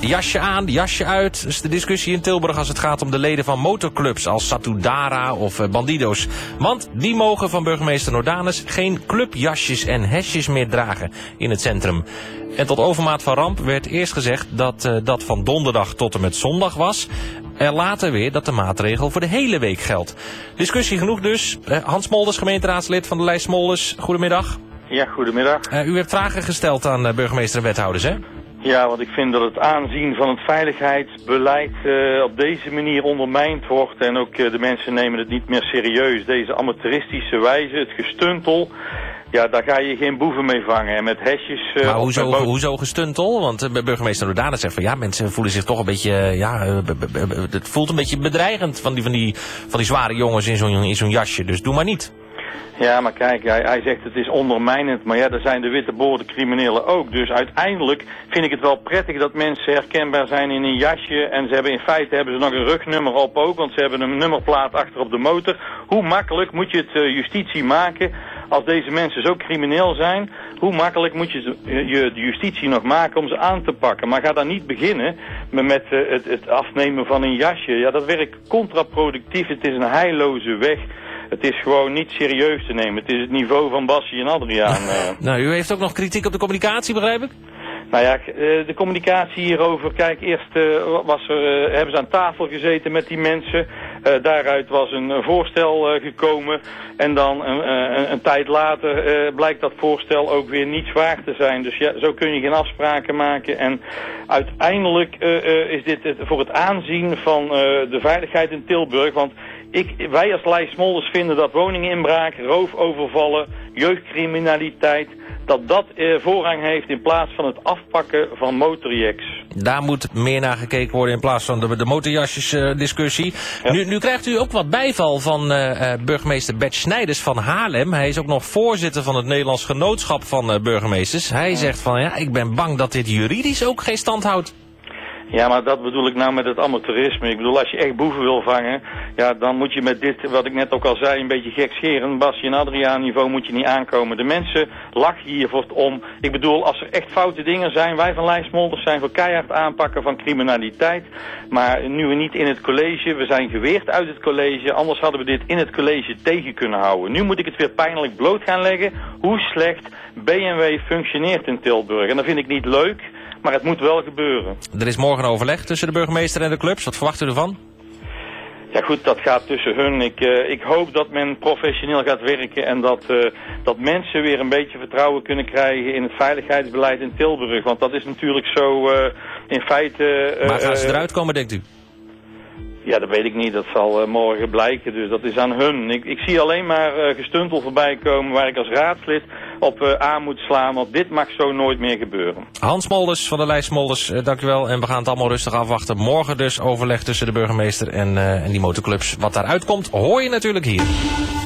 Jasje aan, jasje uit. Dat is de discussie in Tilburg als het gaat om de leden van motorclubs als Satudara of Bandido's. Want die mogen van burgemeester Nordanus geen clubjasjes en hesjes meer dragen in het centrum. En tot overmaat van ramp werd eerst gezegd dat dat van donderdag tot en met zondag was. Later weer dat de maatregel voor de hele week geldt. Discussie genoeg dus. Hans Smolders, gemeenteraadslid van de lijst Smolders. Goedemiddag. Ja, goedemiddag. U hebt vragen gesteld aan burgemeester en wethouders, hè? Ja, want ik vind dat het aanzien van het veiligheidsbeleid op deze manier ondermijnd wordt. En ook de mensen nemen het niet meer serieus. Deze amateuristische wijze, het gestuntel. Ja, daar ga je geen boeven mee vangen. En met hesjes... Maar hoezo gestuntel? Want burgemeester Nordanus zegt van ja, mensen voelen zich toch een beetje... het voelt een beetje bedreigend van die zware jongens in zo'n jasje. Dus doe maar niet. Ja, maar kijk, hij zegt het is ondermijnend, maar ja, daar zijn de witte boorden criminelen ook. Dus uiteindelijk vind ik het wel prettig dat mensen herkenbaar zijn in een jasje. En in feite hebben ze nog een rugnummer op ook, want ze hebben een nummerplaat achter op de motor. Hoe makkelijk moet je het justitie maken als deze mensen zo crimineel zijn? Hoe makkelijk moet je de justitie nog maken om ze aan te pakken? Maar ga dan niet beginnen met het afnemen van een jasje. Ja, dat werkt contraproductief, het is een heilloze weg. Het is gewoon niet serieus te nemen. Het is het niveau van Bassie en Adriaan. Nou, u heeft ook nog kritiek op de communicatie, begrijp ik? Nou ja, de communicatie hierover. Kijk, eerst hebben ze aan tafel gezeten met die mensen. Daaruit was een voorstel gekomen. En dan een tijd later blijkt dat voorstel ook weer niet waar te zijn. Dus ja, zo kun je geen afspraken maken. En uiteindelijk is dit voor het aanzien van de veiligheid in Tilburg. Want wij als lijst Smolders vinden dat woninginbraak, roofovervallen, jeugdcriminaliteit, dat voorrang heeft in plaats van het afpakken van motorjacks. Daar moet meer naar gekeken worden in plaats van de motorjasjes discussie. Ja. Nu krijgt u ook wat bijval van burgemeester Bert Snijders van Haarlem. Hij is ook nog voorzitter van het Nederlands Genootschap van Burgemeesters. Hij zegt van ja, ik ben bang dat dit juridisch ook geen stand houdt. Ja, maar dat bedoel ik nou met het amateurisme. Ik bedoel, als je echt boeven wil vangen, ja, dan moet je met dit, wat ik net ook al zei, een beetje gekscherend, Bassie en Adriaan niveau moet je niet aankomen. De mensen lachen hier voor het om. Ik bedoel, als er echt foute dingen zijn, wij van lijst Smolders zijn voor keihard aanpakken van criminaliteit. Maar nu we niet in het college, we zijn geweerd uit het college, anders hadden we dit in het college tegen kunnen houden. Nu moet ik het weer pijnlijk bloot gaan leggen hoe slecht BMW functioneert in Tilburg. En dat vind ik niet leuk. Maar het moet wel gebeuren. Er is morgen overleg tussen de burgemeester en de clubs. Wat verwacht u ervan? Ja goed, dat gaat tussen hun. Ik hoop dat men professioneel gaat werken en dat mensen weer een beetje vertrouwen kunnen krijgen in het veiligheidsbeleid in Tilburg. Want dat is natuurlijk zo in feite... maar gaan ze eruit komen, denkt u? Ja, dat weet ik niet. Dat zal morgen blijken. Dus dat is aan hun. Ik zie alleen maar gestuntel voorbij komen waar ik als raadslid op aan moet slaan. Want dit mag zo nooit meer gebeuren. Hans Smolders van de lijst Smolders, dank u wel. En we gaan het allemaal rustig afwachten. Morgen dus overleg tussen de burgemeester en die motorclubs. Wat daaruit komt, hoor je natuurlijk hier.